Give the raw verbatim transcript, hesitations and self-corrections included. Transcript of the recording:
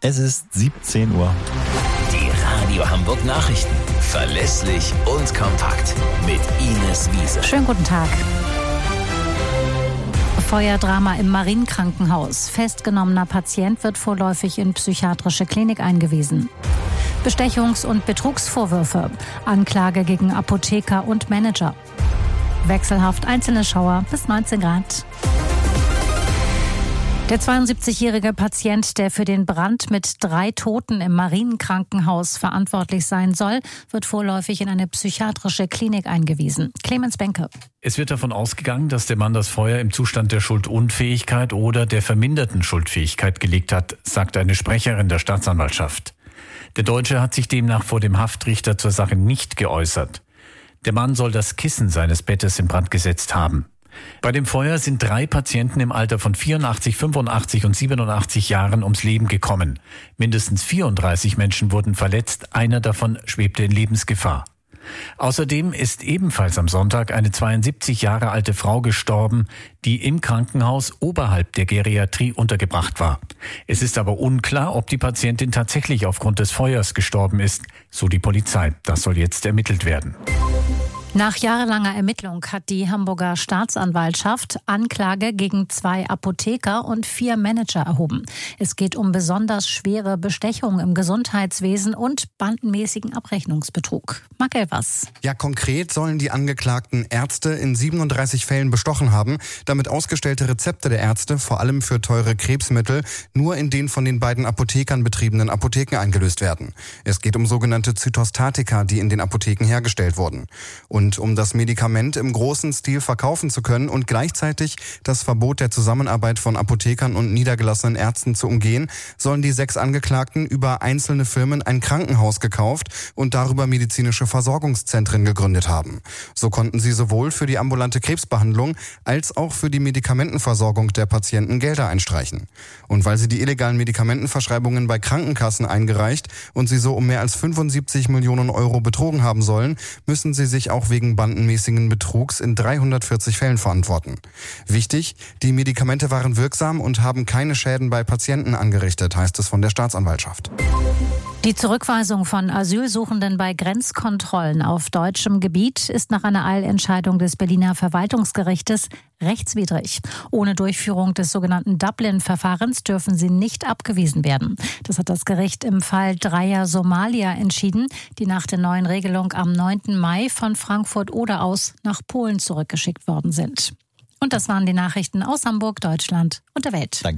Es ist siebzehn Uhr. Die Radio Hamburg Nachrichten. Verlässlich und kompakt. Mit Ines Wiese. Schönen guten Tag. Feuerdrama im Marienkrankenhaus. Festgenommener Patient wird vorläufig in psychiatrische Klinik eingewiesen. Bestechungs- und Betrugsvorwürfe. Anklage gegen Apotheker und Manager. Wechselhaft einzelne Schauer bis neunzehn Grad. Der zweiundsiebzigjährige Patient, der für den Brand mit drei Toten im Marienkrankenhaus verantwortlich sein soll, wird vorläufig in eine psychiatrische Klinik eingewiesen. Clemens Benke. Es wird davon ausgegangen, dass der Mann das Feuer im Zustand der Schuldunfähigkeit oder der verminderten Schuldfähigkeit gelegt hat, sagt eine Sprecherin der Staatsanwaltschaft. Der Deutsche hat sich demnach vor dem Haftrichter zur Sache nicht geäußert. Der Mann soll das Kissen seines Bettes in Brand gesetzt haben. Bei dem Feuer sind drei Patienten im Alter von vierundachtzig, fünfundachtzig und siebenundachtzig Jahren ums Leben gekommen. Mindestens vierunddreißig Menschen wurden verletzt, einer davon schwebte in Lebensgefahr. Außerdem ist ebenfalls am Sonntag eine zweiundsiebzig Jahre alte Frau gestorben, die im Krankenhaus oberhalb der Geriatrie untergebracht war. Es ist aber unklar, ob die Patientin tatsächlich aufgrund des Feuers gestorben ist, so die Polizei. Das soll jetzt ermittelt werden. Nach jahrelanger Ermittlung hat die Hamburger Staatsanwaltschaft Anklage gegen zwei Apotheker und vier Manager erhoben. Es geht um besonders schwere Bestechung im Gesundheitswesen und bandenmäßigen Abrechnungsbetrug. Marc Elvers. Ja, konkret sollen die Angeklagten Ärzte in siebenunddreißig Fällen bestochen haben, damit ausgestellte Rezepte der Ärzte, vor allem für teure Krebsmittel, nur in den von den beiden Apothekern betriebenen Apotheken eingelöst werden. Es geht um sogenannte Zytostatika, die in den Apotheken hergestellt wurden. Und Und um das Medikament im großen Stil verkaufen zu können und gleichzeitig das Verbot der Zusammenarbeit von Apothekern und niedergelassenen Ärzten zu umgehen, sollen die sechs Angeklagten über einzelne Firmen ein Krankenhaus gekauft und darüber medizinische Versorgungszentren gegründet haben. So konnten sie sowohl für die ambulante Krebsbehandlung als auch für die Medikamentenversorgung der Patienten Gelder einstreichen. Und weil sie die illegalen Medikamentenverschreibungen bei Krankenkassen eingereicht und sie so um mehr als fünfundsiebzig Millionen Euro betrogen haben sollen, müssen sie sich auch wegen bandenmäßigen Betrugs in dreihundertvierzig Fällen verantworten. Wichtig, die Medikamente waren wirksam und haben keine Schäden bei Patienten angerichtet, heißt es von der Staatsanwaltschaft. Die Zurückweisung von Asylsuchenden bei Grenzkontrollen auf deutschem Gebiet ist nach einer Eilentscheidung des Berliner Verwaltungsgerichtes rechtswidrig. Ohne Durchführung des sogenannten Dublin-Verfahrens dürfen sie nicht abgewiesen werden. Das hat das Gericht im Fall dreier Somalier entschieden, die nach der neuen Regelung am neunten Mai von Frankfurt oder aus nach Polen zurückgeschickt worden sind. Und das waren die Nachrichten aus Hamburg, Deutschland und der Welt. Danke.